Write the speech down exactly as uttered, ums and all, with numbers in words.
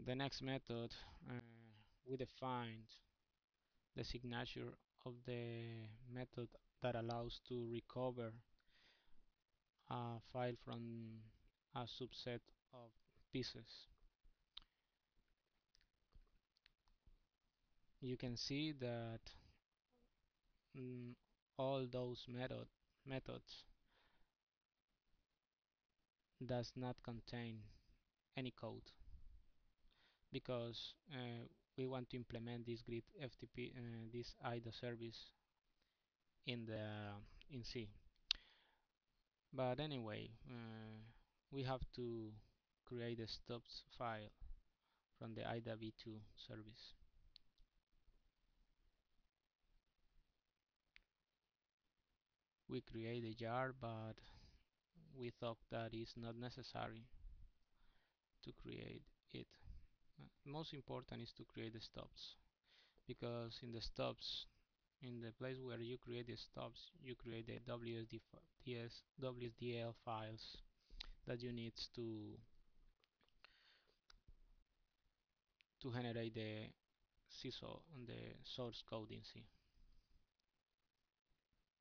The next method, uh, we defined the signature of the method that allows to recover a file from a subset of pieces. You can see that mm, all those method methods does not contain any code because uh, we want to implement this grid F T P, uh, this I D A service in the in C. But anyway, uh, we have to create a stubs file from the I D A v two service. We create a jar, but we thought that it's not necessary to create it. Uh, most important is to create the stubs, because in the stubs, in the place where you create the stubs, you create the W S D L files that you need to to generate the C I S O and the source code in C.